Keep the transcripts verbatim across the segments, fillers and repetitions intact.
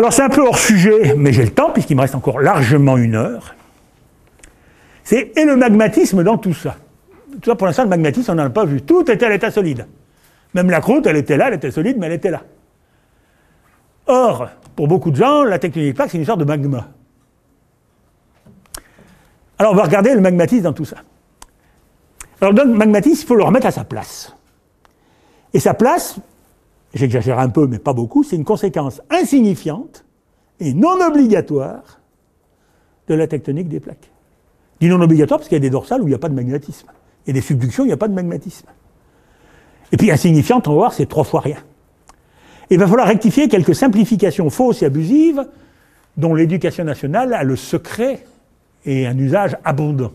Alors c'est un peu hors sujet, mais j'ai le temps, puisqu'il me reste encore largement une heure. C'est et le magmatisme dans tout ça. Tout ça, pour l'instant, le magmatisme, on n'en a pas vu. Tout était à l'état solide. Même la croûte, elle était là, elle était solide, mais elle était là. Or, pour beaucoup de gens, la tectonique des plaques, c'est une sorte de magma. Alors, on va regarder le magmatisme dans tout ça. Alors, donc, le magmatisme, il faut le remettre à sa place. Et sa place, j'exagère un peu, mais pas beaucoup, c'est une conséquence insignifiante et non obligatoire de la tectonique des plaques. Je dis non obligatoire parce qu'il y a des dorsales où il n'y a pas de magmatisme. Il y a des subductions où il n'y a pas de magmatisme. Et puis insignifiante, on va voir, c'est trois fois rien. Et il va falloir rectifier quelques simplifications fausses et abusives dont l'éducation nationale a le secret et un usage abondant.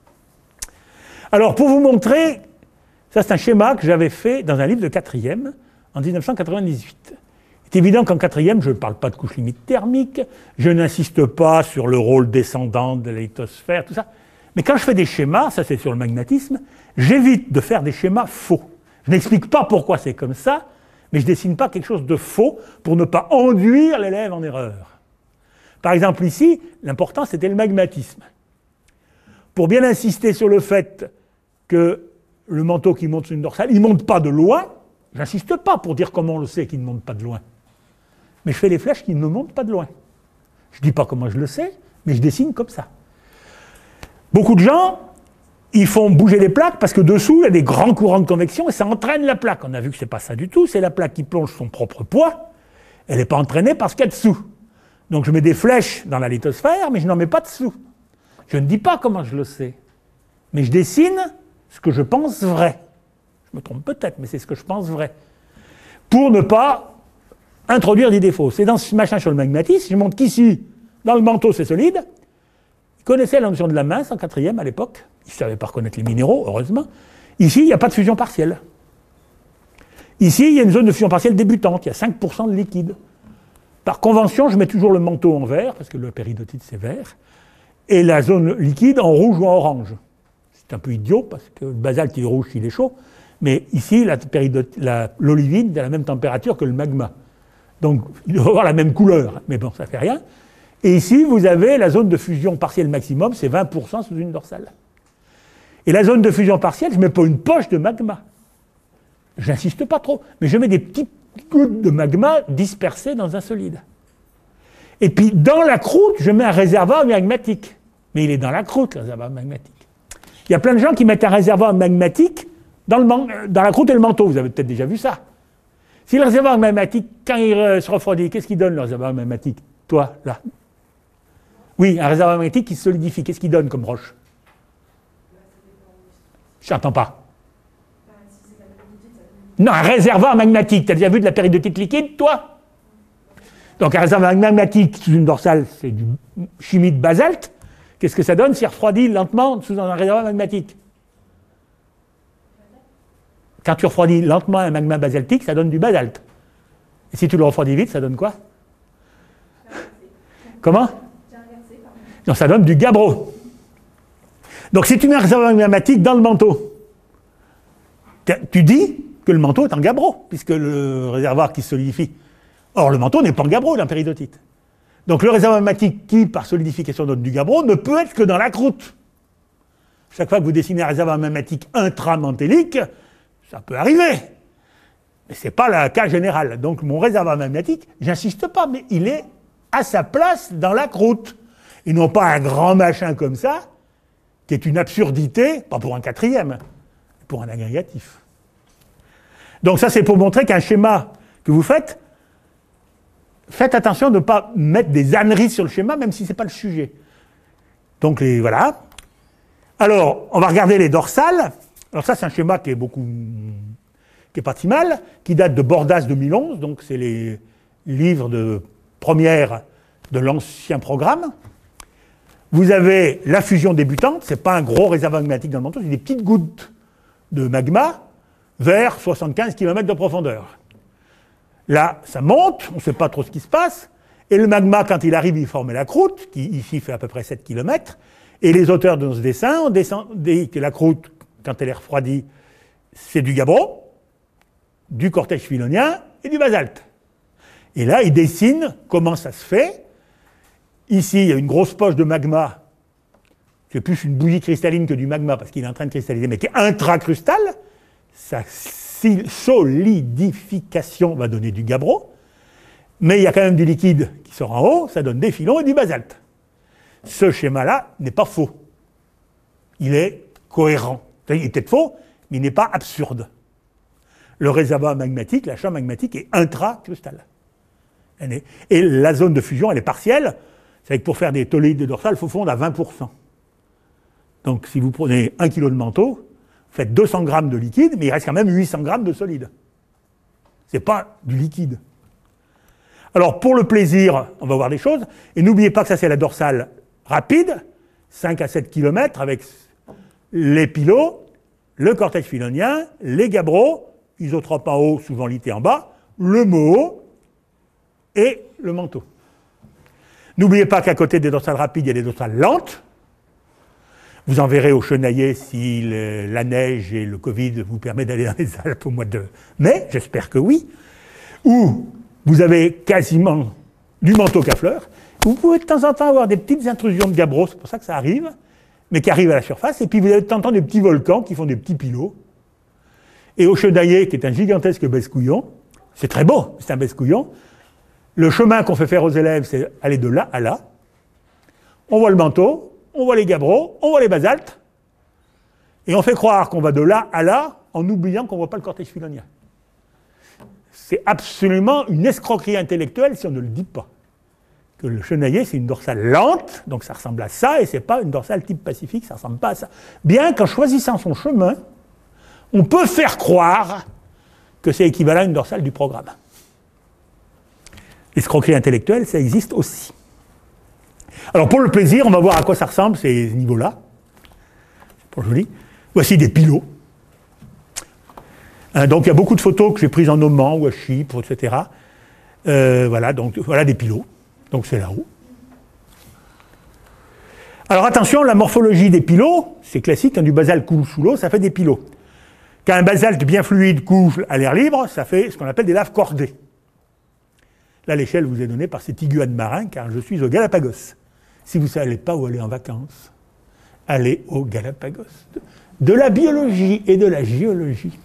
Alors, pour vous montrer, ça c'est un schéma que j'avais fait dans un livre de quatrième en mille neuf cent quatre-vingt-dix-huit. C'est évident qu'en quatrième, je ne parle pas de couche limite thermique, je n'insiste pas sur le rôle descendant de la lithosphère, tout ça. Mais quand je fais des schémas, ça c'est sur le magmatisme, j'évite de faire des schémas faux. Je n'explique pas pourquoi c'est comme ça, mais je ne dessine pas quelque chose de faux pour ne pas induire l'élève en erreur. Par exemple ici, l'important c'était le magmatisme. Pour bien insister sur le fait que le manteau qui monte sur une dorsale, il ne monte pas de loin, j'insiste pas pour dire comment on le sait qu'il ne monte pas de loin. Mais je fais les flèches qui ne montent pas de loin. Je ne dis pas comment je le sais, mais je dessine comme ça. Beaucoup de gens, ils font bouger les plaques parce que dessous, il y a des grands courants de convection et ça entraîne la plaque. On a vu que ce n'est pas ça du tout, c'est la plaque qui plonge son propre poids. Elle n'est pas entraînée par ce qu'il y a dessous. Donc je mets des flèches dans la lithosphère, mais je n'en mets pas dessous. Je ne dis pas comment je le sais, mais je dessine ce que je pense vrai. Je me trompe peut-être, mais c'est ce que je pense vrai. Pour ne pas introduire d'idées fausses. Et dans ce machin sur le magmatisme, je montre qu'ici, dans le manteau, c'est solide. Ils connaissaient la notion de la masse en quatrième à l'époque. Ils ne savaient pas reconnaître les minéraux, heureusement. Ici, il n'y a pas de fusion partielle. Ici, il y a une zone de fusion partielle débutante. Il y a cinq pour cent de liquide. Par convention, je mets toujours le manteau en vert, parce que le péridotite, c'est vert, et la zone liquide en rouge ou en orange. C'est un peu idiot, parce que le basalte, il est rouge s'il est chaud. Mais ici, l'olivine est à la même température que le magma. Donc, il doit avoir la même couleur. Mais bon, ça ne fait rien. Et ici, vous avez la zone de fusion partielle maximum, c'est vingt pour cent sous une dorsale. Et la zone de fusion partielle, je ne mets pas une poche de magma. Je n'insiste pas trop, mais je mets des petites gouttes de magma dispersées dans un solide. Et puis, dans la croûte, je mets un réservoir magmatique. Mais il est dans la croûte, le réservoir magmatique. Il y a plein de gens qui mettent un réservoir magmatique Dans, le, dans la croûte et le manteau, vous avez peut-être déjà vu ça. Si le réservoir magmatique, quand il se refroidit, qu'est-ce qu'il donne le réservoir magmatique? Toi, là. Oui, un réservoir magmatique qui se solidifie, qu'est-ce qu'il donne comme roche? Je n'entends pas. Non, un réservoir magmatique. Tu as déjà vu de la péridotite liquide, toi? Donc un réservoir magmatique sous une dorsale, c'est du chimie de basalte. Qu'est-ce que ça donne s'il refroidit lentement sous un réservoir magmatique? Quand tu refroidis lentement un magma basaltique, ça donne du basalte. Et si tu le refroidis vite, ça donne quoi? Comment? Non, ça donne du gabbro. Donc si tu mets un réservoir magmatique dans le manteau, tu dis que le manteau est en gabbro, puisque le réservoir qui se solidifie. Or, le manteau n'est pas en gabbro, il est en péridotite. Donc le réservoir magmatique qui, par solidification, donne du gabbro, ne peut être que dans la croûte. Chaque fois que vous dessinez un réservoir magmatique intramantélique, ça peut arriver, mais ce n'est pas le cas général. Donc mon réservoir magmatique, j'insiste pas, mais il est à sa place dans la croûte. Et non pas un grand machin comme ça, qui est une absurdité, pas pour un quatrième, pour un agrégatif. Donc ça c'est pour montrer qu'un schéma que vous faites, faites attention de ne pas mettre des âneries sur le schéma, même si ce n'est pas le sujet. Donc les, voilà. Alors, on va regarder les dorsales. Alors ça, c'est un schéma qui est beaucoup, qui est pas si mal, qui date de Bordas deux mille onze, donc c'est les livres de première de l'ancien programme. Vous avez la fusion débutante, c'est pas un gros réservoir magmatique dans le manteau, c'est des petites gouttes de magma vers soixante-quinze kilomètres de profondeur. Là, ça monte, on ne sait pas trop ce qui se passe, et le magma, quand il arrive, il forme la croûte, qui ici fait à peu près sept kilomètres, et les auteurs de ce dessin ont dit que la croûte, quand elle est refroidie, c'est du gabbro, du cortège phylonien et du basalte. Et là, il dessine comment ça se fait. Ici, il y a une grosse poche de magma. C'est plus une bouillie cristalline que du magma, parce qu'il est en train de cristalliser, mais qui est intracrustal. Sa solidification va donner du gabbro. Mais il y a quand même du liquide qui sort en haut, ça donne des filons et du basalte. Ce schéma-là n'est pas faux. Il est cohérent. Il est peut-être faux, mais il n'est pas absurde. Le réservoir magmatique, la chambre magmatique est intracrustale. Et la zone de fusion, elle est partielle. C'est que pour faire des tolléides dorsales, il faut fondre à vingt pour cent. Donc si vous prenez un kilo de manteau, vous faites deux cents grammes de liquide, mais il reste quand même huit cents grammes de solide. Ce n'est pas du liquide. Alors pour le plaisir, on va voir des choses. Et n'oubliez pas que ça c'est la dorsale rapide, cinq à sept kilomètres, avec les pilots, le cortège phylonien, les gabbros, isotropes en haut, souvent littés en bas, le moho et le manteau. N'oubliez pas qu'à côté des dorsales rapides, il y a des dorsales lentes. Vous en verrez au Chenaillet si le, la neige et le Covid vous permettent d'aller dans les Alpes au mois de mai, j'espère que oui, où vous avez quasiment du manteau qu'à fleurs. Vous pouvez de temps en temps avoir des petites intrusions de gabbros, c'est pour ça que ça arrive, mais qui arrivent à la surface, et puis vous avez de temps en temps des petits volcans qui font des petits pilots. Et au Chenaillet, qui est un gigantesque bescouillon, c'est très beau, c'est un bescouillon, le chemin qu'on fait faire aux élèves, c'est aller de là à là. On voit le manteau, on voit les gabbros, on voit les basaltes, et on fait croire qu'on va de là à là, en oubliant qu'on ne voit pas le cortège phylonien. C'est absolument une escroquerie intellectuelle si on ne le dit pas. Que le Chenaillet, c'est une dorsale lente, donc ça ressemble à ça, et ce n'est pas une dorsale type Pacifique, ça ne ressemble pas à ça. Bien qu'en choisissant son chemin, on peut faire croire que c'est équivalent à une dorsale du programme. L'escroquerie intellectuelle, ça existe aussi. Alors pour le plaisir, on va voir à quoi ça ressemble, ces niveaux-là. C'est pas joli. Voici des pilots. Hein, donc il y a beaucoup de photos que j'ai prises en Oman ou à Chypre, et cetera. Euh, voilà, donc voilà des pilots. Donc c'est là-haut. Alors attention, la morphologie des pilots, c'est classique, quand du basalte coule sous l'eau, ça fait des pilots. Quand un basalte bien fluide coule à l'air libre, ça fait ce qu'on appelle des laves cordées. Là, l'échelle vous est donnée par cet iguane marin, car je suis au Galapagos. Si vous ne savez pas où aller en vacances, allez au Galapagos. De la biologie et de la géologie.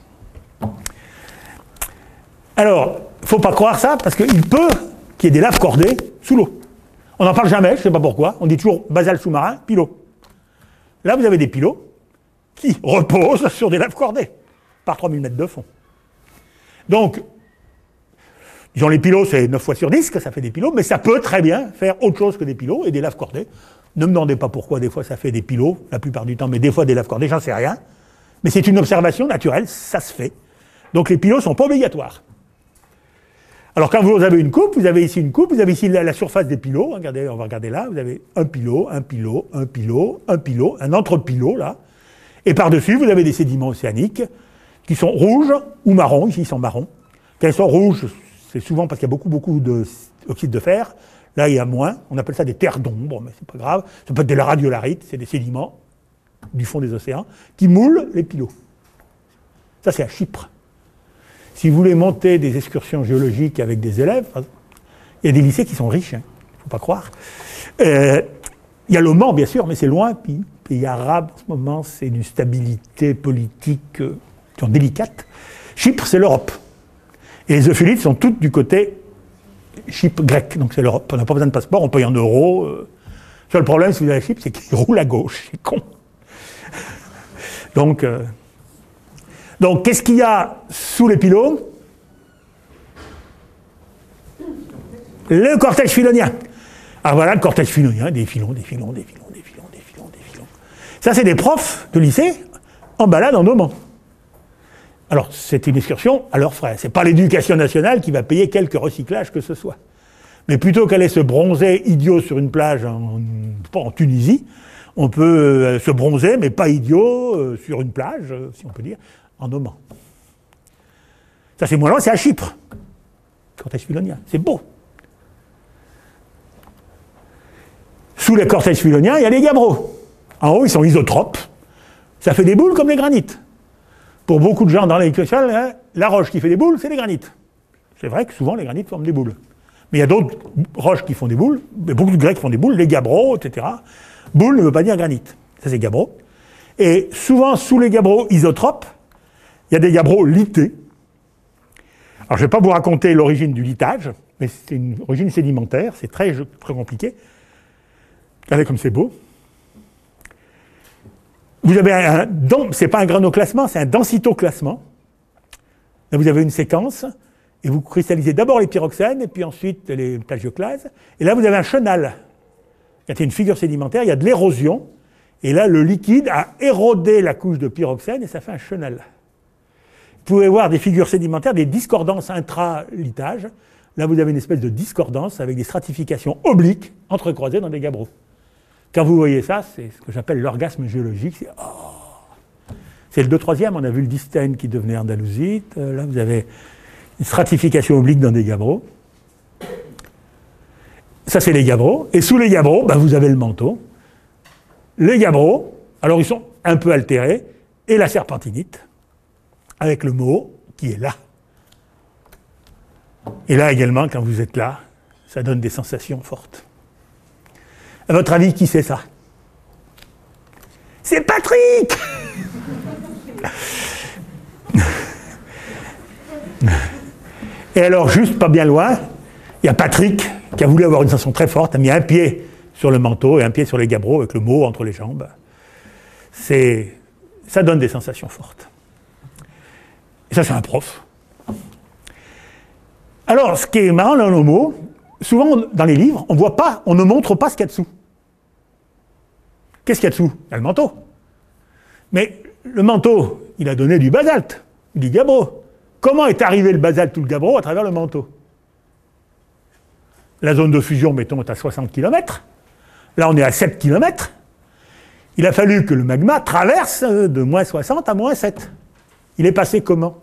Alors, il ne faut pas croire ça, parce qu'il peut qu'il y ait des laves cordées sous l'eau. On n'en parle jamais, je ne sais pas pourquoi. On dit toujours basalte sous-marin, pilot. Là, vous avez des pilots qui reposent sur des laves cordées, par trois mille mètres de fond. Donc, disons, les pilots, c'est neuf fois sur dix que ça fait des pilots, mais ça peut très bien faire autre chose que des pilots et des laves cordées. Ne me demandez pas pourquoi des fois ça fait des pilots, la plupart du temps, mais des fois des laves cordées, j'en sais rien. Mais c'est une observation naturelle, ça se fait. Donc les pilots ne sont pas obligatoires. Alors quand vous avez une coupe, vous avez ici une coupe, vous avez ici la, la surface des pilots, regardez, on va regarder là, vous avez un pilot, un pilot, un pilot, un pilot, un entre-pilot là, et par-dessus vous avez des sédiments océaniques qui sont rouges ou marrons, ici ils sont marrons. Quand ils sont rouges, c'est souvent parce qu'il y a beaucoup, beaucoup d'oxyde de fer. Là, il y a moins. On appelle ça des terres d'ombre, mais c'est pas grave. Ça peut être de la radiolarite, c'est des sédiments du fond des océans qui moulent les pilots. Ça, c'est à Chypre. Si vous voulez monter des excursions géologiques avec des élèves, il y a des lycées qui sont riches, il hein, ne faut pas croire. Euh, il y a l'Oman, bien sûr, mais c'est loin. Puis, pays arabe, en ce moment, c'est une stabilité politique euh, délicate. Chypre, c'est l'Europe. Et les euphélites sont toutes du côté Chypre grec, donc c'est l'Europe. On n'a pas besoin de passeport, on paye en euros. Euh. Le seul problème, si vous avez Chypre, c'est qu'il roule à gauche, c'est con. donc, euh... donc qu'est-ce qu'il y a sous les pilots? Le cortège phylonien. Alors voilà le cortège phylonien, des filons, des filons, des filons, des filons, des filons, des filons. Ça, c'est des profs de lycée en balade en Oman. Alors, c'est une excursion à leurs frais. Ce n'est pas l'éducation nationale qui va payer quelque recyclage que ce soit. Mais plutôt qu'aller se bronzer idiot sur une plage en, en Tunisie, on peut euh, se bronzer, mais pas idiot, euh, sur une plage, euh, si on peut dire, en Oman. Ça, c'est moins loin, c'est à Chypre. Cortège phylonien, c'est beau. Sous les cortèges phyloniens, il y a les gabbros. En haut, ils sont isotropes. Ça fait des boules comme les granites. Pour beaucoup de gens dans l'éducation, hein, la roche qui fait des boules, c'est les granites. C'est vrai que souvent les granites forment des boules. Mais il y a d'autres roches qui font des boules, beaucoup de grès qui font des boules, les gabbros, et cetera. Boule ne veut pas dire granit. Ça, c'est gabbro. Et souvent, sous les gabbros isotropes, il y a des gabbros lités. Alors, je ne vais pas vous raconter l'origine du litage, mais c'est une origine sédimentaire, c'est très, très compliqué. Regardez comme c'est beau. Vous avez un, c'est pas un granoclassement, c'est un densitoclassement. Là, vous avez une séquence, et vous cristallisez d'abord les pyroxènes, et puis ensuite les plagioclases. Et là, vous avez un chenal. Il y a une figure sédimentaire, il y a de l'érosion, et là, le liquide a érodé la couche de pyroxène, et ça fait un chenal. Vous pouvez voir des figures sédimentaires, des discordances intra-litage. Là, vous avez une espèce de discordance avec des stratifications obliques entrecroisées dans des gabbros. Quand vous voyez ça, c'est ce que j'appelle l'orgasme géologique. C'est oh. C'est le deux troisième, on a vu le dystène qui devenait andalousite. Là, vous avez une stratification oblique dans des gabbros. Ça, c'est les gabbros. Et sous les gabbros, ben, vous avez le manteau. Les gabbros, alors ils sont un peu altérés, et la serpentinite, avec le mot qui est là. Et là également, quand vous êtes là, ça donne des sensations fortes. À votre avis, qui c'est ça? C'est Patrick! Et alors, juste pas bien loin, il y a Patrick qui a voulu avoir une sensation très forte, a mis un pied sur le manteau et un pied sur les gabbros avec le mot entre les jambes. C'est, ça donne des sensations fortes. Et ça, c'est un prof. Alors, ce qui est marrant dans nos mots, souvent dans les livres, on voit pas, on ne montre pas ce qu'il y a dessous. Qu'est-ce qu'il y a dessous? Il y a le manteau. Mais le manteau, il a donné du basalte, du gabbro. Comment est arrivé le basalte ou le gabbro à travers le manteau? La zone de fusion, mettons, est à soixante kilomètres. Là, on est à sept kilomètres. Il a fallu que le magma traverse de moins soixante à moins sept. Il est passé comment?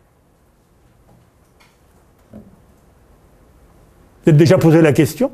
Vous êtes déjà posé la question?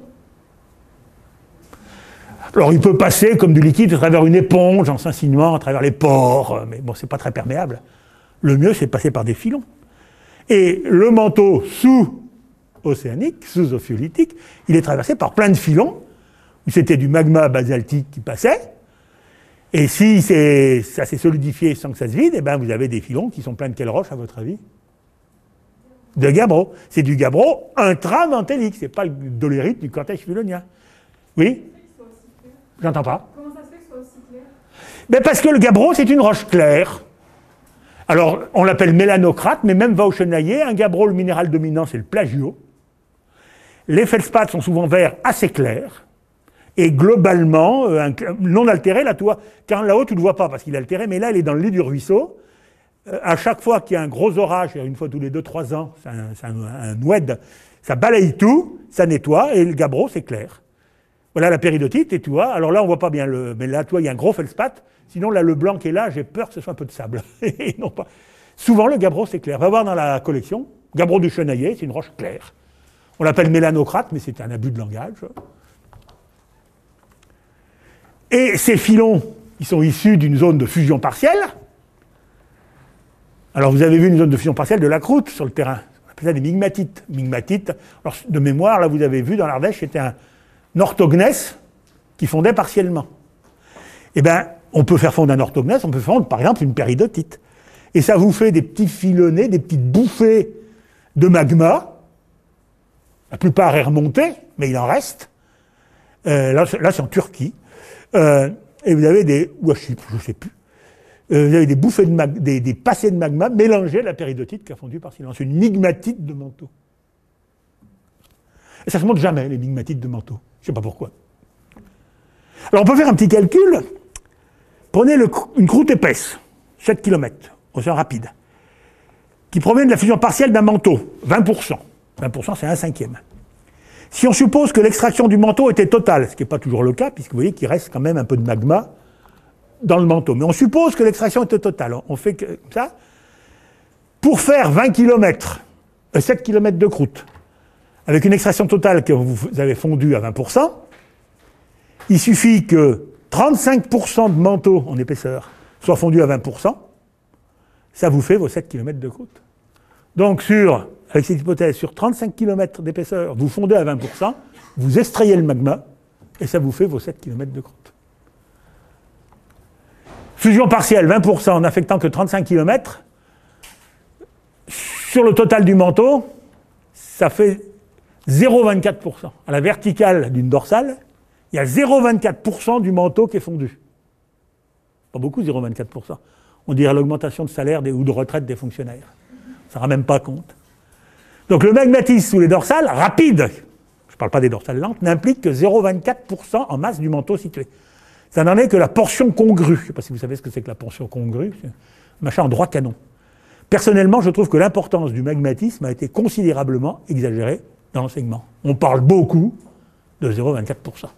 Alors, il peut passer comme du liquide à travers une éponge, en s'insinuant à travers les pores, mais bon, c'est pas très perméable. Le mieux, c'est de passer par des filons. Et le manteau sous-océanique, sous-ophiolitique, il est traversé par plein de filons, où c'était du magma basaltique qui passait, et si c'est, ça s'est solidifié sans que ça se vide, eh ben vous avez des filons qui sont pleins de quelle roche, à votre avis? De gabbro. C'est du gabbro intramantélique, c'est pas le dolérite du cortège fulonien. Oui? J'entends pas. Comment ça se fait que ce soit aussi clair? Ben parce que le gabbro, c'est une roche claire. Alors, on l'appelle mélanocrate, mais même vauchenaillé, un gabbro, le minéral dominant, c'est le plagio. Les feldspaths sont souvent verts assez clairs, et globalement, euh, un, non altéré, là, tu vois, quand là-haut, tu ne le vois pas, parce qu'il est altéré, mais là, il est dans le lit du ruisseau. Euh, à chaque fois qu'il y a un gros orage, une fois tous les deux trois ans, c'est un, c'est un, un oued, ça balaye tout, ça nettoie, et le gabbro, c'est clair. Voilà la péridotite, et tu vois, alors là, on ne voit pas bien le... Mais là, tu vois, il y a un gros feldspath. Sinon, là, le blanc qui est là, j'ai peur que ce soit un peu de sable. non pas. Souvent, le gabbro, c'est clair. Va voir dans la collection, gabbro du Chenaillé, c'est une roche claire. On l'appelle mélanocrate, mais c'est un abus de langage. Et ces filons, ils sont issus d'une zone de fusion partielle. Alors, vous avez vu une zone de fusion partielle de la croûte sur le terrain. On appelle ça des migmatites. Migmatites, alors, de mémoire, là, vous avez vu dans l'Ardèche, c'était un orthogneiss qui fondait partiellement. Eh bien, on peut faire fondre un orthogneiss, on peut fondre, par exemple, une péridotite. Et ça vous fait des petits filonnés, des petites bouffées de magma. La plupart est remonté, mais il en reste. Euh, là, là c'est en Turquie. Euh, et vous avez des... ou à Chypre, je ne sais plus. Euh, vous avez des bouffées de magma, des, des passées de magma mélangées à la péridotite qui a fondu par silence. Une migmatite de manteau. Et ça ne se montre jamais, les migmatites de manteau. Je ne sais pas pourquoi. Alors, on peut faire un petit calcul. Prenez le, une croûte épaisse, sept kilomètres, océan rapide, qui provient de la fusion partielle d'un manteau, vingt pour cent. vingt pour cent, c'est un cinquième. Si on suppose que l'extraction du manteau était totale, ce qui n'est pas toujours le cas, puisque vous voyez qu'il reste quand même un peu de magma dans le manteau, mais on suppose que l'extraction était totale. On fait que ça. Pour faire vingt kilomètres, euh, sept kilomètres de croûte, avec une extraction totale que vous avez fondue à vingt pour cent, il suffit que trente-cinq pour cent de manteau en épaisseur soit fondu à vingt pour cent, ça vous fait vos sept kilomètres de croûte. Donc sur avec cette hypothèse, sur trente-cinq kilomètres d'épaisseur, vous fondez à vingt pour cent, vous extrayez le magma, et ça vous fait vos sept kilomètres de croûte. Fusion partielle, vingt pour cent en affectant que trente-cinq kilomètres. Sur le total du manteau, ça fait zéro virgule vingt-quatre pour cent. À la verticale d'une dorsale, il y a zéro virgule vingt-quatre pour cent du manteau qui est fondu. Pas beaucoup, zéro virgule vingt-quatre pour cent. On dirait l'augmentation de salaire des, ou de retraite des fonctionnaires. Ça ne rend même pas compte. Donc le magmatisme sous les dorsales, rapide, je ne parle pas des dorsales lentes, n'implique que zéro virgule vingt-quatre pour cent en masse du manteau situé. Ça n'en est que la portion congrue. Je ne sais pas si vous savez ce que c'est que la portion congrue. C'est un machin en droit canon. Personnellement, je trouve que l'importance du magmatisme a été considérablement exagérée dans l'enseignement. On parle beaucoup de zéro virgule vingt-quatre pour cent.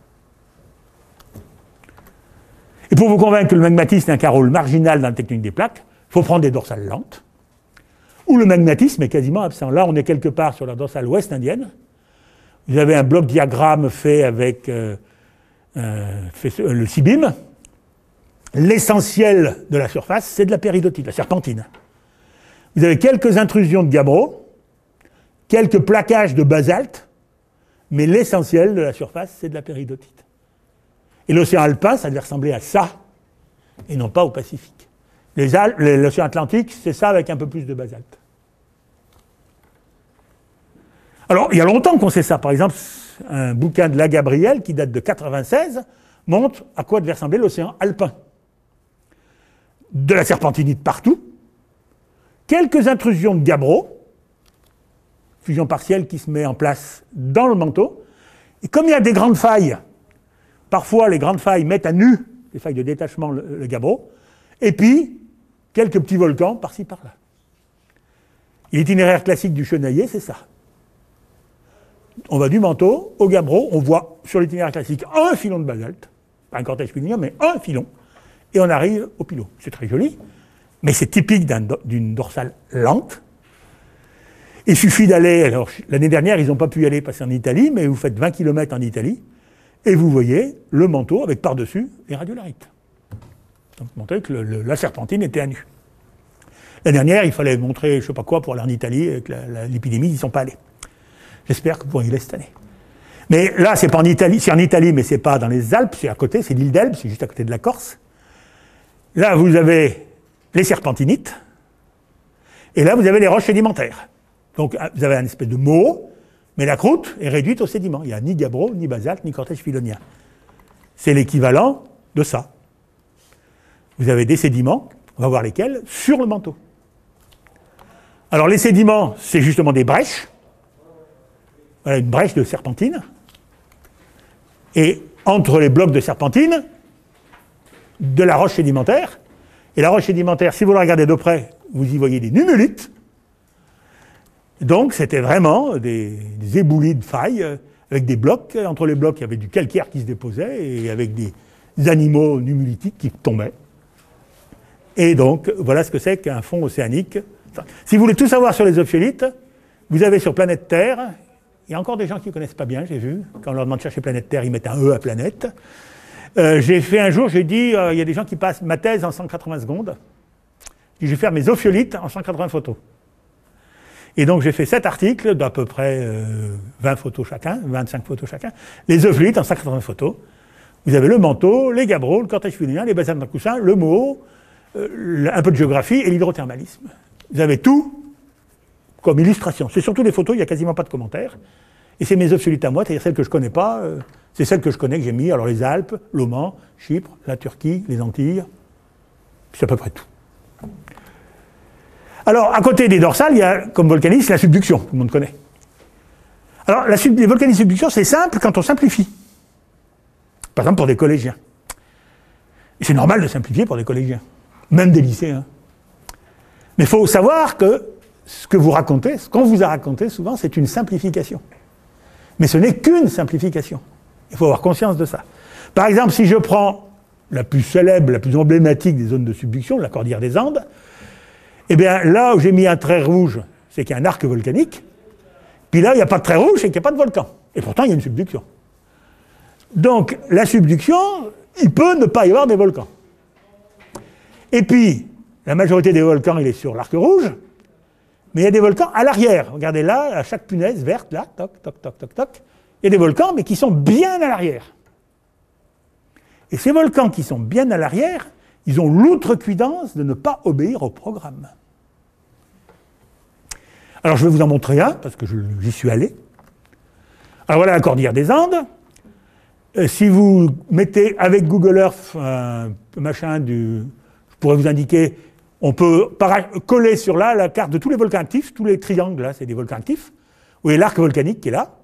Et pour vous convaincre que le magmatisme n'a qu'un rôle marginal dans la technique des plaques, il faut prendre des dorsales lentes, où le magmatisme est quasiment absent. Là, on est quelque part sur la dorsale ouest indienne. Vous avez un bloc diagramme fait avec euh, euh, fait, euh, le CIBIM. L'essentiel de la surface, c'est de la péridotite, la serpentine. Vous avez quelques intrusions de gabbro, quelques plaquages de basalte, mais l'essentiel de la surface, c'est de la péridotite. Et l'océan alpin, ça devait ressembler à ça, et non pas au Pacifique. L'océan Atlantique, c'est ça avec un peu plus de basalte. Alors, il y a longtemps qu'on sait ça. Par exemple, un bouquin de La Gabrielle, qui date de quatre-vingt-seize, montre à quoi devait ressembler l'océan alpin. De la serpentinite partout, quelques intrusions de gabbro, fusion partielle qui se met en place dans le manteau, et comme il y a des grandes failles, parfois les grandes failles mettent à nu, les failles de détachement, le, le gabbro, et puis quelques petits volcans par-ci par-là. L'itinéraire classique du Chenaillet, c'est ça. On va du manteau au gabbro, on voit sur l'itinéraire classique un filon de basalte, pas un cortège pilonien, mais un filon, et on arrive au pilot. C'est très joli, mais c'est typique d'un, d'une dorsale lente. Il suffit d'aller, alors l'année dernière ils n'ont pas pu y aller passer en Italie, mais vous faites vingt kilomètres en Italie, et vous voyez le manteau avec par-dessus les radiolarites. Donc montrer que le, le, la serpentine était à nu. L'année dernière, il fallait montrer je ne sais pas quoi pour aller en Italie, avec la, la, l'épidémie, ils n'y sont pas allés. J'espère que vous pourrez y aller cette année. Mais là, c'est pas en Italie, c'est en Italie, mais c'est pas dans les Alpes, c'est à côté, c'est l'île d'Elbe, c'est juste à côté de la Corse. Là, vous avez les serpentinites, et là, vous avez les roches sédimentaires. Donc, vous avez une espèce de moho, mais la croûte est réduite aux sédiments. Il n'y a ni gabbro, ni basalte, ni cortège filonien. C'est l'équivalent de ça. Vous avez des sédiments, on va voir lesquels, sur le manteau. Alors, les sédiments, c'est justement des brèches. Voilà une brèche de serpentine. Et entre les blocs de serpentine, de la roche sédimentaire. Et la roche sédimentaire, si vous la regardez de près, vous y voyez des nummulites. Donc, c'était vraiment des, des éboulis de failles euh, avec des blocs. Entre les blocs, il y avait du calcaire qui se déposait et avec des, des animaux numulitiques qui tombaient. Et donc, voilà ce que c'est qu'un fond océanique. Enfin, si vous voulez tout savoir sur les ophiolites, vous avez sur planète Terre, il y a encore des gens qui ne connaissent pas bien, j'ai vu. Quand on leur demande de chercher planète Terre, ils mettent un E à planète. Euh, j'ai fait un jour, j'ai dit, euh, il y a des gens qui passent ma thèse en cent quatre-vingts secondes. Je vais faire mes ophiolites en cent quatre-vingts photos. Et donc j'ai fait sept articles d'à peu près euh, vingt photos chacun, vingt-cinq photos chacun. Les ophiolites en cent quatre-vingts photos. Vous avez le manteau, les gabbros, le cortège filonien, les bassins de coussin, le moho, euh, un peu de géographie et l'hydrothermalisme. Vous avez tout comme illustration. C'est surtout des photos, il n'y a quasiment pas de commentaires. Et c'est mes ophiolites à moi, c'est-à-dire celles que je ne connais pas. Euh, c'est celles que je connais que j'ai mis. Alors les Alpes, l'Oman, Chypre, la Turquie, les Antilles. C'est à peu près tout. Alors, à côté des dorsales, il y a, comme volcanisme, la subduction, tout le monde connaît. Alors, la sub, les volcanismes subduction, c'est simple quand on simplifie. Par exemple, pour des collégiens. Et c'est normal de simplifier pour des collégiens, même des lycéens. Mais il faut savoir que ce que vous racontez, ce qu'on vous a raconté souvent, c'est une simplification. Mais ce n'est qu'une simplification. Il faut avoir conscience de ça. Par exemple, si je prends la plus célèbre, la plus emblématique des zones de subduction, la cordillère des Andes, eh bien, là où j'ai mis un trait rouge, c'est qu'il y a un arc volcanique. Puis là, il n'y a pas de trait rouge, c'est qu'il n'y a pas de volcan. Et pourtant, il y a une subduction. Donc, la subduction, il peut ne pas y avoir des volcans. Et puis, la majorité des volcans, il est sur l'arc rouge. Mais il y a des volcans à l'arrière. Regardez là, à chaque punaise verte, là, toc, toc, toc, toc, toc. Il y a des volcans, mais qui sont bien à l'arrière. Et ces volcans qui sont bien à l'arrière, ils ont l'outrecuidance de ne pas obéir au programme. Alors je vais vous en montrer un, parce que j'y suis allé. Alors voilà la cordillère des Andes. Euh, si vous mettez avec Google Earth un machin du... Je pourrais vous indiquer, on peut coller sur là la carte de tous les volcans actifs, tous les triangles là, c'est des volcans actifs. Vous voyez l'arc volcanique qui est là.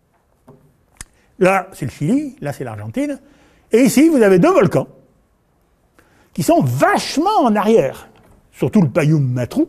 Là, c'est le Chili, là, c'est l'Argentine. Et ici, vous avez deux volcans qui sont vachement en arrière. Surtout le Payum Matru,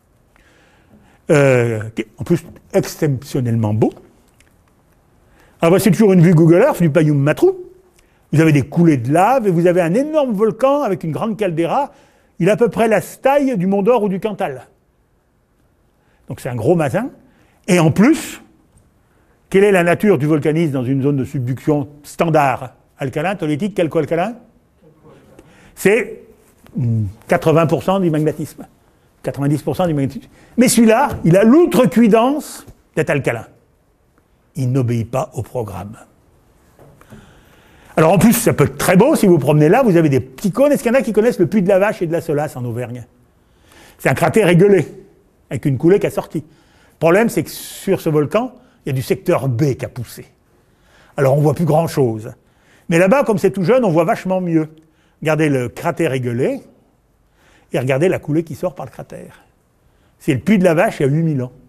euh, qui est en plus exceptionnellement beau. Alors voici toujours une vue Google Earth du Payum Matru. Vous avez des coulées de lave et vous avez un énorme volcan avec une grande caldeira. Il a à peu près la taille du Mont d'Or ou du Cantal. Donc c'est un gros mazin. Et en plus, quelle est la nature du volcanisme dans une zone de subduction standard? Alcalin, tolétique, calco-alcalin? C'est quatre-vingts pour cent du magmatisme. quatre-vingt-dix pour cent du magmatisme. Mais celui-là, il a l'outrecuidance d'être alcalin. Il n'obéit pas au programme. Alors en plus, ça peut être très beau, si vous vous promenez là, vous avez des petits cônes. Est-ce qu'il y en a qui connaissent le puits de la Vache et de la Solace en Auvergne? C'est un cratère régulier, avec une coulée qui a sorti. Le problème, c'est que sur ce volcan, il y a du secteur B qui a poussé. Alors on ne voit plus grand-chose. Mais là-bas, comme c'est tout jeune, on voit vachement mieux. Regardez le cratère régulier, et regardez la coulée qui sort par le cratère. C'est le puits de la Vache il y a huit mille ans.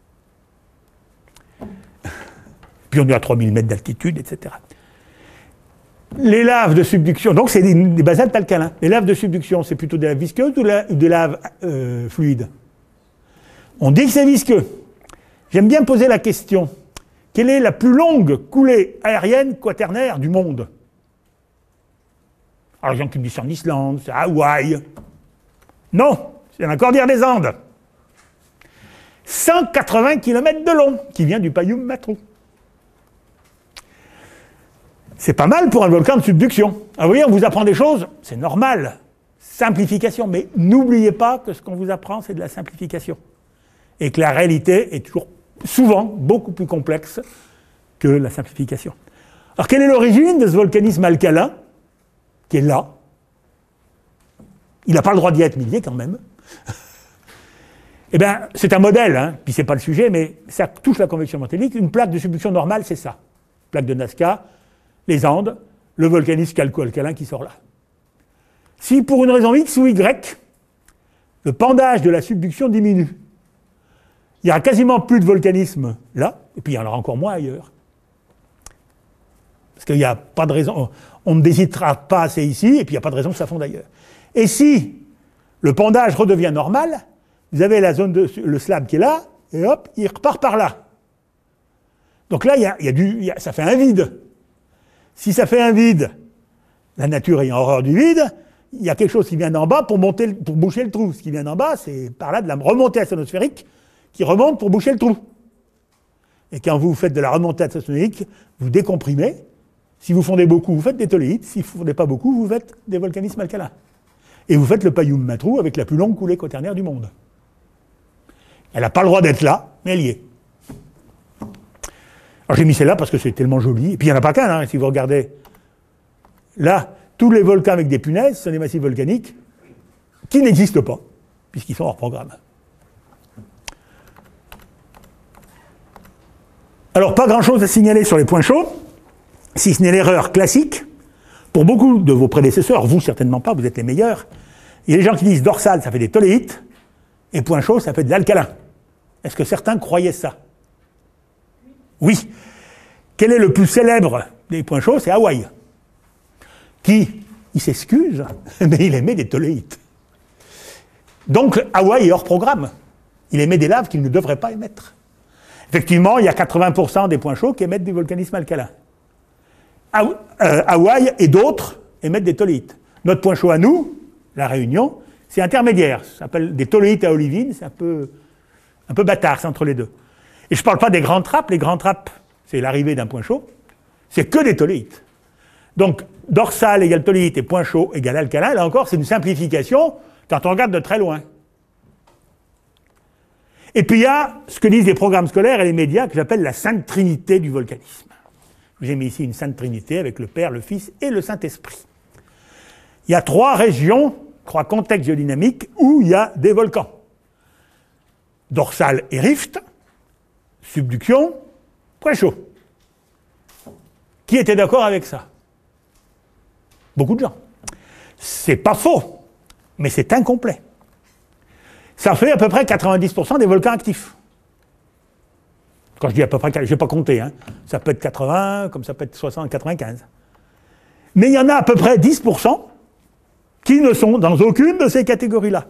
Puis on est à trois mille mètres d'altitude, et cetera. Les laves de subduction, donc c'est des, des basaltes alcalins. Les laves de subduction, c'est plutôt des laves visqueuses ou des laves euh, fluides? On dit que c'est visqueux. J'aime bien poser la question, quelle est la plus longue coulée aérienne quaternaire du monde? Alors les gens qui me disent c'est en Islande, c'est à Hawaï. Non, c'est dans la cordillère des Andes. cent quatre-vingts kilomètres de long, qui vient du Payum Matru. C'est pas mal pour un volcan de subduction. Alors vous voyez, on vous apprend des choses, c'est normal. Simplification, mais n'oubliez pas que ce qu'on vous apprend, c'est de la simplification. Et que la réalité est toujours, souvent, beaucoup plus complexe que la simplification. Alors quelle est l'origine de ce volcanisme alcalin, qui est là? Il n'a pas le droit d'y être, mais il y est quand même. Eh bien, c'est un modèle, hein, puis c'est pas le sujet, mais ça touche la convection mantélique. Une plaque de subduction normale, c'est ça. Plaque de Nazca, les Andes, le volcanisme calco-alcalin qui sort là. Si pour une raison X ou Y, le pendage de la subduction diminue, il n'y aura quasiment plus de volcanisme là, et puis il y en aura encore moins ailleurs. Parce qu'il n'y a pas de raison, on ne déshydrate pas assez ici, et puis il n'y a pas de raison que ça fonde ailleurs. Et si le pendage redevient normal, vous avez la zone de, le slab qui est là, et hop, il repart par là. Donc là, il y a, il y a du, il y a, ça fait un vide. Si ça fait un vide, la nature ayant horreur du vide, il y a quelque chose qui vient d'en bas pour, monter, pour boucher le trou. Ce qui vient d'en bas, c'est par là de la remontée asténosphérique qui remonte pour boucher le trou. Et quand vous faites de la remontée asténosphérique, vous décomprimez. Si vous fondez beaucoup, vous faites des toléites. Si vous ne fondez pas beaucoup, vous faites des volcanismes alcalins. Et vous faites le Payum Matru avec la plus longue coulée quaternaire du monde. Elle n'a pas le droit d'être là, mais elle y est. Alors j'ai mis celle-là parce que c'est tellement joli. Et puis il n'y en a pas qu'un, hein, si vous regardez. Là, tous les volcans avec des punaises sont des massifs volcaniques qui n'existent pas, puisqu'ils sont hors programme. Alors pas grand-chose à signaler sur les points chauds, si ce n'est l'erreur classique. Pour beaucoup de vos prédécesseurs, vous certainement pas, vous êtes les meilleurs, il y a des gens qui disent dorsal, ça fait des toléites, et point chaud, ça fait de l'alcalin. Est-ce que certains croyaient ça? Oui. Quel est le plus célèbre des points chauds? C'est Hawaï. Qui, il s'excuse, mais il émet des toléites. Donc Hawaï est hors programme. Il émet des laves qu'il ne devrait pas émettre. Effectivement, il y a quatre-vingts pour cent des points chauds qui émettent du volcanisme alcalin. Hawaï et d'autres émettent des toléites. Notre point chaud à nous, la Réunion, c'est intermédiaire. Ça s'appelle des toléites à olivine, c'est un peu, un peu bâtard, c'est entre les deux. Et je ne parle pas des grandes trappes. Les grandes trappes, c'est l'arrivée d'un point chaud. C'est que des toléites. Donc, dorsal égale toléite et point chaud égale alcalin. Là encore, c'est une simplification quand on regarde de très loin. Et puis il y a ce que disent les programmes scolaires et les médias que j'appelle la sainte trinité du volcanisme. Je vous ai mis ici une sainte trinité avec le Père, le Fils et le Saint-Esprit. Il y a trois régions, trois contextes géodynamiques où il y a des volcans. Dorsal et rift, subduction, point chaud. Qui était d'accord avec ça? Beaucoup de gens. C'est pas faux, mais c'est incomplet. Ça fait à peu près quatre-vingt-dix pour cent des volcans actifs. Quand je dis à peu près, je n'ai pas compté, hein. Ça peut être quatre-vingts, comme ça peut être soixante, quatre-vingt-quinze. Mais il y en a à peu près dix pour cent qui ne sont dans aucune de ces catégories-là.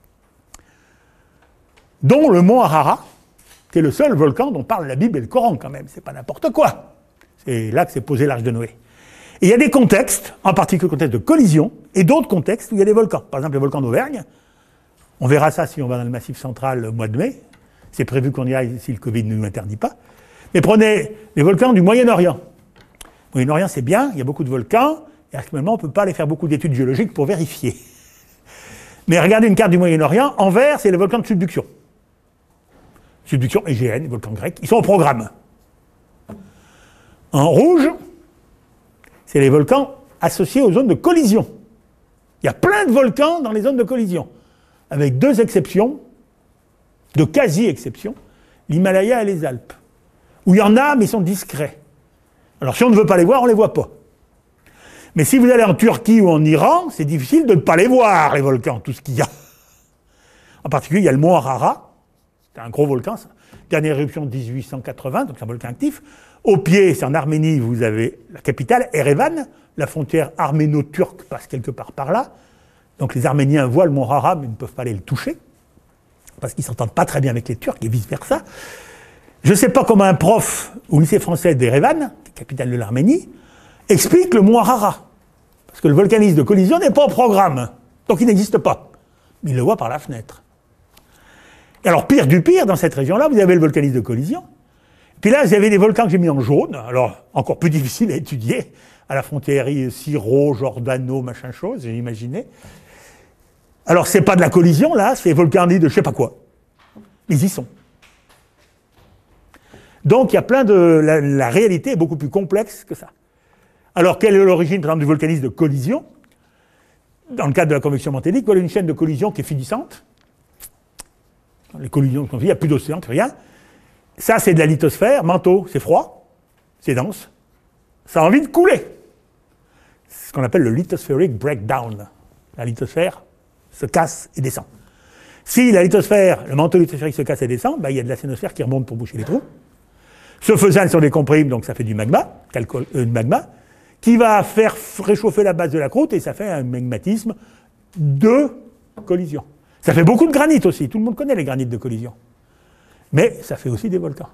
Dont le mont Ararat, qui est le seul volcan dont parle la Bible et le Coran quand même. C'est pas n'importe quoi. C'est là que s'est posé l'arche de Noé. Et il y a des contextes, en particulier le contexte de collision, et d'autres contextes où il y a des volcans. Par exemple, le volcan d'Auvergne. On verra ça si on va dans le Massif central au mois de mai. C'est prévu qu'on y aille si le Covid ne nous interdit pas. Mais prenez les volcans du Moyen-Orient. Le Moyen-Orient, c'est bien, il y a beaucoup de volcans, et actuellement, on ne peut pas aller faire beaucoup d'études géologiques pour vérifier. Mais regardez une carte du Moyen-Orient, en vert, c'est les volcans de subduction. Subduction égéenne, les volcans grecs, ils sont au programme. En rouge, c'est les volcans associés aux zones de collision. Il y a plein de volcans dans les zones de collision, avec deux exceptions, de quasi-exceptions, l'Himalaya et les Alpes, où il y en a, mais ils sont discrets. Alors si on ne veut pas les voir, on ne les voit pas. Mais si vous allez en Turquie ou en Iran, c'est difficile de ne pas les voir, les volcans, tout ce qu'il y a. En particulier, il y a le mont Ararat, c'est un gros volcan, ça. Dernière éruption de dix-huit cent quatre-vingts, donc c'est un volcan actif. Au pied, c'est en Arménie, vous avez la capitale, Erevan, la frontière arméno-turque passe quelque part par là. Donc les Arméniens voient le mont Ararat, mais ne peuvent pas aller le toucher, parce qu'ils ne s'entendent pas très bien avec les Turcs, et vice-versa. Je ne sais pas comment un prof au lycée français d'Erevan, capitale de l'Arménie, explique le mont Ararat. Parce que le volcanisme de collision n'est pas au programme, donc il n'existe pas. Mais il le voit par la fenêtre. Et alors, pire du pire, dans cette région-là, vous avez le volcanisme de collision. Puis là, vous avez des volcans que j'ai mis en jaune, alors encore plus difficile à étudier, à la frontière Syro, Jordano, machin chose, j'ai imaginé. Alors, c'est pas de la collision, là, c'est volcanique de je sais pas quoi. Ils y sont. Donc, il y a plein de... La, la réalité est beaucoup plus complexe que ça. Alors, quelle est l'origine, par exemple, du volcanisme de collision? Dans le cadre de la convection mantélique, vous avez une chaîne de collision qui est finissante. Les collisions, il n'y a plus d'océan, rien. Ça, c'est de la lithosphère. Manteau, c'est froid, c'est dense. Ça a envie de couler. C'est ce qu'on appelle le lithospheric breakdown. La lithosphère se casse et descend. Si la lithosphère, le manteau lithosphérique se casse et descend, ben, il y a de la sténosphère qui remonte pour boucher les trous. Ce faisant, elles sont décompriment, donc ça fait du magma, calcul, euh, magma, qui va faire réchauffer la base de la croûte et ça fait un magmatisme de collision. Ça fait beaucoup de granit aussi. Tout le monde connaît les granites de collision. Mais ça fait aussi des volcans.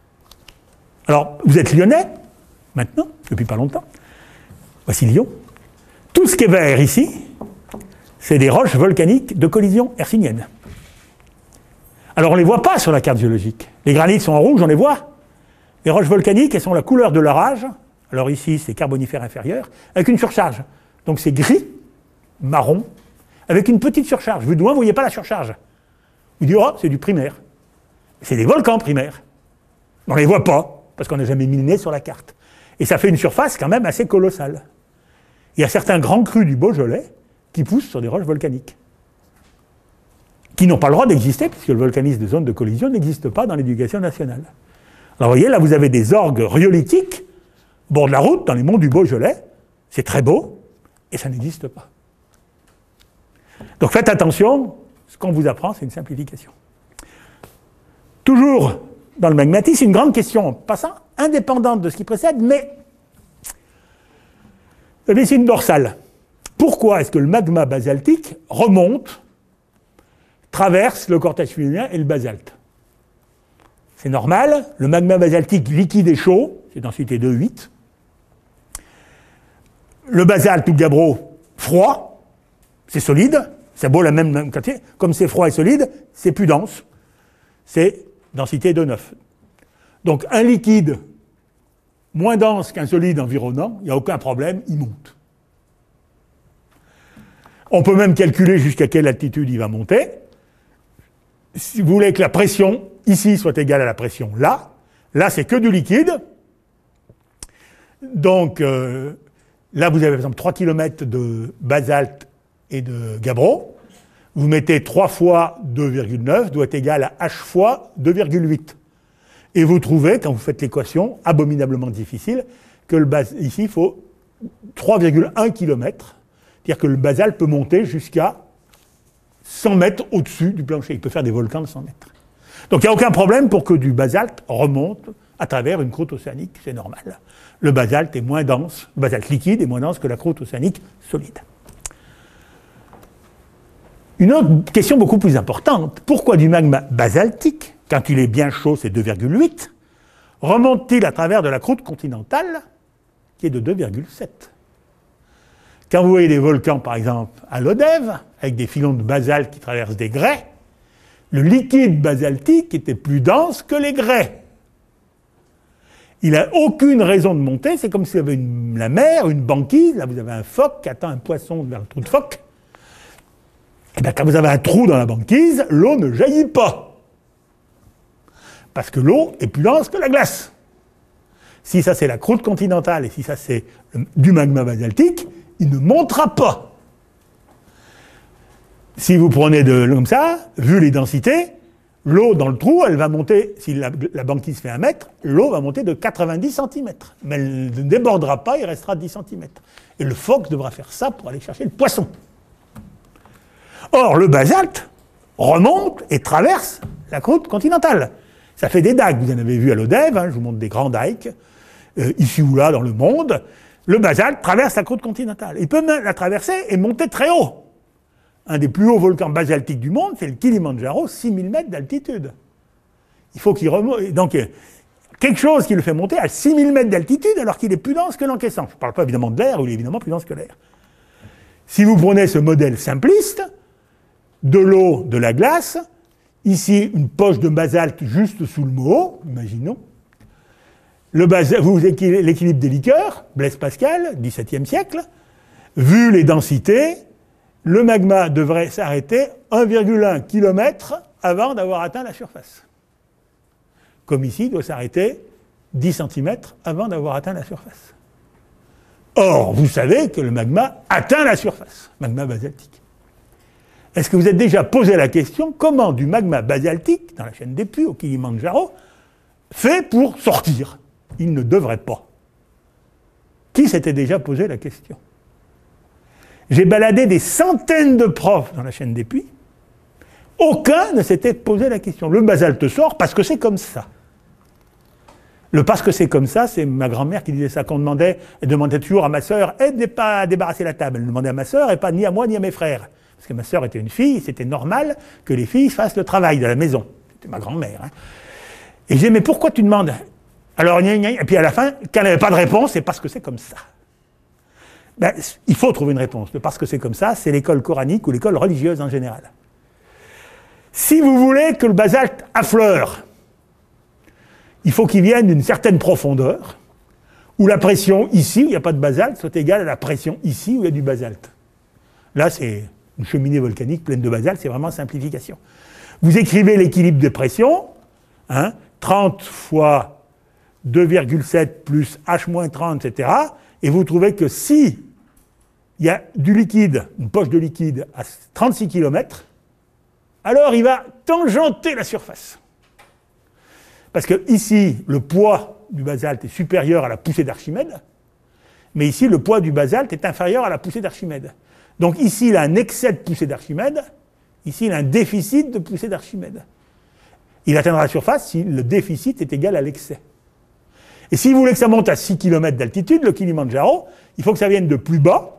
Alors, vous êtes lyonnais, maintenant, depuis pas longtemps. Voici Lyon. Tout ce qui est vert ici, c'est des roches volcaniques de collision hercynienne. Alors, on ne les voit pas sur la carte géologique. Les granites sont en rouge, on les voit. Les roches volcaniques, elles sont la couleur de leur âge. Alors ici, c'est carbonifère inférieur, avec une surcharge. Donc c'est gris, marron, avec une petite surcharge. Vu de loin, vous ne voyez pas la surcharge. Vous dites, oh, c'est du primaire. C'est des volcans primaires. On ne les voit pas, parce qu'on n'a jamais mis le nez sur la carte. Et ça fait une surface quand même assez colossale. Il y a certains grands crus du Beaujolais qui poussent sur des roches volcaniques, qui n'ont pas le droit d'exister, puisque le volcanisme de zone de collision n'existe pas dans l'éducation nationale. Alors vous voyez, là vous avez des orgues rhyolithiques, au bord de la route, dans les monts du Beaujolais. C'est très beau, et ça n'existe pas. Donc faites attention, ce qu'on vous apprend, c'est une simplification. Toujours dans le magmatisme, une grande question, en passant, indépendante de ce qui précède, mais vous avez ici une dorsale. Pourquoi est-ce que le magma basaltique remonte, traverse le cortège fuligineux et le basalte? C'est normal, le magma basaltique liquide et chaud, c'est densité deux virgule huit. Le basalte ou le gabbro, froid, c'est solide, ça vaut la même, même quantité. Comme c'est froid et solide, c'est plus dense, c'est densité deux virgule neuf. Donc un liquide moins dense qu'un solide environnant, il n'y a aucun problème, il monte. On peut même calculer jusqu'à quelle altitude il va monter. si vous voulez que la pression ici soit égale à la pression là, là c'est que du liquide. Donc euh, là vous avez par exemple trois kilomètres de basalte et de gabbro. Vous mettez trois fois deux virgule neuf doit être égal à H fois deux virgule huit. Et vous trouvez, quand vous faites l'équation, abominablement difficile, que le bas, ici il faut trois virgule un kilomètres. C'est-à-dire que le basalte peut monter jusqu'à cent mètres au-dessus du plancher. Il peut faire des volcans de cent mètres. Donc il n'y a aucun problème pour que du basalte remonte à travers une croûte océanique, c'est normal. Le basalte est moins dense, le basalte liquide est moins dense que la croûte océanique solide. Une autre question beaucoup plus importante, pourquoi du magma basaltique, quand il est bien chaud c'est deux virgule huit, remonte-t-il à travers de la croûte continentale qui est de deux virgule sept? Quand vous voyez des volcans par exemple à l'Odève, avec des filons de basalte qui traversent des grès, le liquide basaltique était plus dense que les grès. Il n'a aucune raison de monter, c'est comme si vous avez une, la mer, une banquise, là vous avez un phoque qui attend un poisson vers le trou de phoque. Et bien quand vous avez un trou dans la banquise, l'eau ne jaillit pas. Parce que l'eau est plus dense que la glace. Si ça c'est la croûte continentale et si ça c'est du magma basaltique, il ne montera pas. Si vous prenez de comme ça, vu les densités, l'eau dans le trou, elle va monter, si la, la banquise fait un mètre, l'eau va monter de quatre-vingt-dix centimètres. Mais elle ne débordera pas, il restera dix centimètres. Et le phoque devra faire ça pour aller chercher le poisson. Or, le basalte remonte et traverse la croûte continentale. Ça fait des dikes, vous en avez vu à l'Odève, hein, je vous montre des grands dikes, euh, ici ou là dans le monde. Le basalte traverse la croûte continentale. Il peut même la traverser et monter très haut. Un des plus hauts volcans basaltiques du monde, c'est le Kilimandjaro, six mille mètres d'altitude. Il faut qu'il remonte. Donc, quelque chose qui le fait monter à six mille mètres d'altitude alors qu'il est plus dense que l'encaissant. Je ne parle pas évidemment de l'air, où il est évidemment plus dense que l'air. Si vous prenez ce modèle simpliste, de l'eau, de la glace, ici une poche de basalte juste sous le mot, imaginons. Le basa- vous l'équilibre des liqueurs, Blaise Pascal, dix-septième siècle, vu les densités, le magma devrait s'arrêter un virgule un kilomètre avant d'avoir atteint la surface. Comme ici, il doit s'arrêter dix centimètres avant d'avoir atteint la surface. Or, vous savez que le magma atteint la surface, magma basaltique. Est-ce que vous êtes déjà posé la question comment du magma basaltique, dans la chaîne des puits, au Kilimandjaro, fait pour sortir? Il ne devrait pas. Qui s'était déjà posé la question? J'ai baladé des centaines de profs dans la chaîne des puits. Aucun ne s'était posé la question. Le basalte sort parce que c'est comme ça. Le parce que c'est comme ça, c'est ma grand-mère qui disait ça, qu'on demandait, elle demandait toujours à ma sœur, aide pas à débarrasser la table. Elle demandait à ma sœur et pas ni à moi ni à mes frères. Parce que ma sœur était une fille, c'était normal que les filles fassent le travail de la maison. C'était ma grand-mère. Hein. Et j'ai dit, mais pourquoi tu demandes? Alors, gna, gna, et puis à la fin, quand elle n'avait pas de réponse, c'est parce que c'est comme ça. Ben, il faut trouver une réponse. Le parce que c'est comme ça, c'est l'école coranique ou l'école religieuse en général. Si vous voulez que le basalte affleure, il faut qu'il vienne d'une certaine profondeur, où la pression ici, où il n'y a pas de basalte, soit égale à la pression ici, où il y a du basalte. Là, c'est une cheminée volcanique pleine de basalte, c'est vraiment simplification. Vous écrivez l'équilibre de pression, hein, trente fois deux virgule sept plus H moins trente, et cetera, et vous trouvez que si il y a du liquide, une poche de liquide à trente-six kilomètres, alors il va tangenter la surface. Parce que ici, le poids du basalte est supérieur à la poussée d'Archimède, mais ici, le poids du basalte est inférieur à la poussée d'Archimède. Donc ici, il a un excès de poussée d'Archimède, ici, il a un déficit de poussée d'Archimède. Il atteindra la surface si le déficit est égal à l'excès. Et si vous voulez que ça monte à six kilomètres d'altitude, le Kilimandjaro, il faut que ça vienne de plus bas.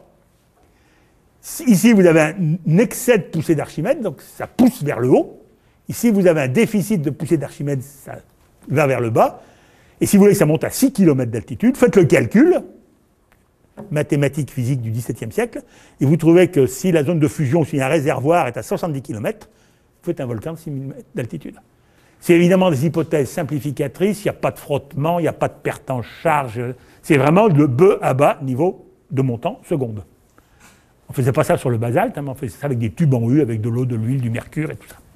Ici, vous avez un excès de poussée d'Archimède, donc ça pousse vers le haut. Ici, vous avez un déficit de poussée d'Archimède, ça va vers le bas. Et si vous voulez que ça monte à six kilomètres d'altitude, faites le calcul, mathématique physique du dix-septième siècle, et vous trouvez que si la zone de fusion, si un réservoir est à soixante-dix kilomètres, vous faites un volcan de six mille mètres d'altitude. C'est évidemment des hypothèses simplificatrices, il n'y a pas de frottement, il n'y a pas de perte en charge, c'est vraiment le bœuf à bas niveau de montant seconde. On ne faisait pas ça sur le basalte, hein, mais on faisait ça avec des tubes en U, avec de l'eau, de l'huile, du mercure et tout ça.